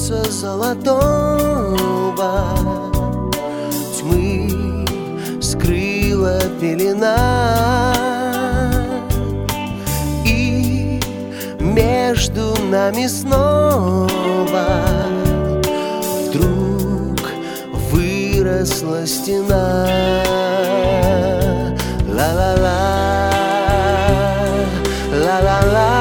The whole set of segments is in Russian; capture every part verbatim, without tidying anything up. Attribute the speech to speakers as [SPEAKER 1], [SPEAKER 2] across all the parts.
[SPEAKER 1] солнца золотого тьмы скрыла пелена, и между нами снова вдруг выросла стена. Ла-ла-ла, ла-ла-ла.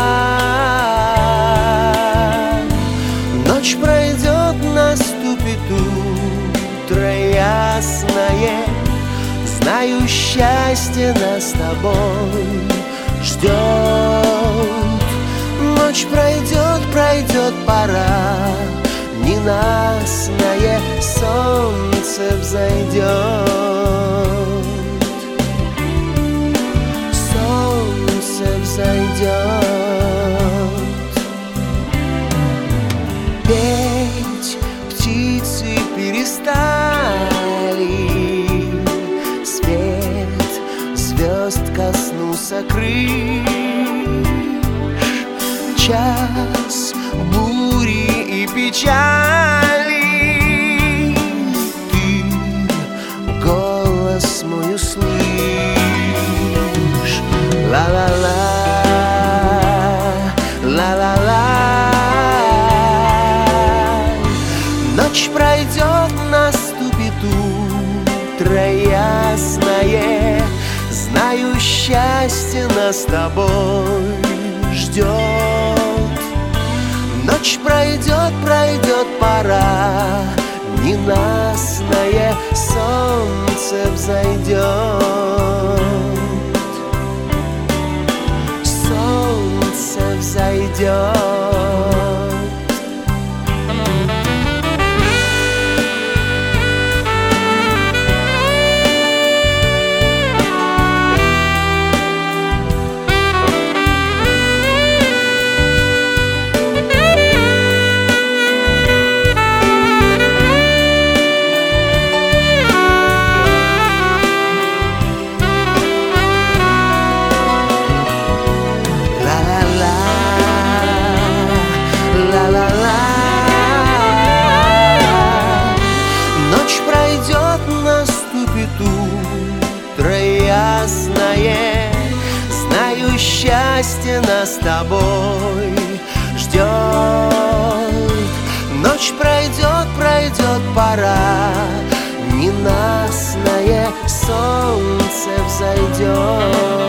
[SPEAKER 1] Ночь пройдет, наступит утро ясное. Знаю, счастье нас с тобой ждет. Ночь пройдет, пройдет пора, ненастное солнце взойдет. Солнце взойдет. Петь птицы перестали, свет звезд коснулся крыш. Час бури и печали, ты голос мой услышь. Ла-ла-ла, ла-ла-ла. Ночь пройдет, наступит утро ясное. Знаю, счастье нас с тобой ждет. Ночь пройдет, пройдет пора, ненастное солнце взойдет. Солнце взойдет. Ночь пройдет, наступит утро ясное. Знаю, счастье нас с тобой ждет. Ночь пройдет, пройдет пора, ненастное солнце взойдет.